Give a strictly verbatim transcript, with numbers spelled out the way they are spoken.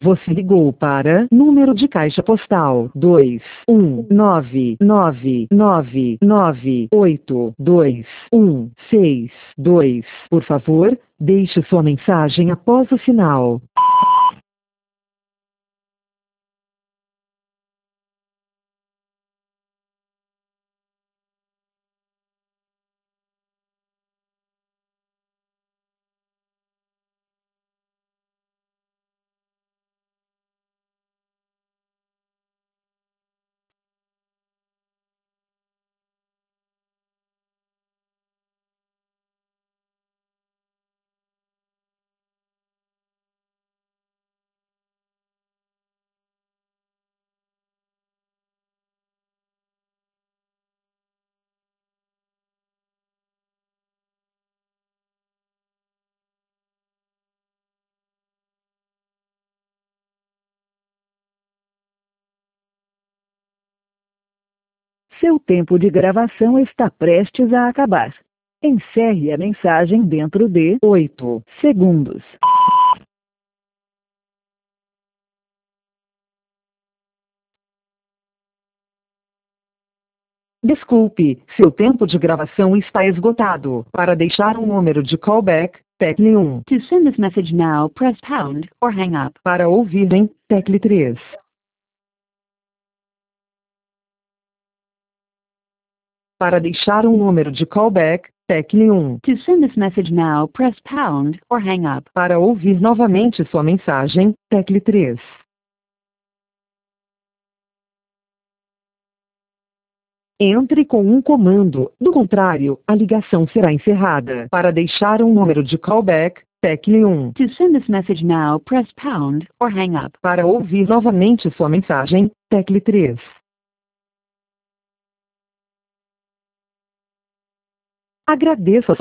Você ligou para número de caixa postal dois um nove nove nove nove oito dois um seis dois. Por favor, deixe sua mensagem após o sinal. Seu tempo de gravação está prestes a acabar. Encerre a mensagem dentro de oito segundos. Desculpe, seu tempo de gravação está esgotado. Para deixar um número de callback, tecle um. To send this message now, press pound or hang up. Para ouvirem, tecle três. Para deixar um número de callback, tecle um. To send this message now, press pound or hang up. Para ouvir novamente sua mensagem, tecle três. Entre com um comando, do contrário, a ligação será encerrada. Para deixar um número de callback, tecle um. To send this message now, press pound or hang up. Para ouvir novamente sua mensagem, tecle três. Agradeço a sua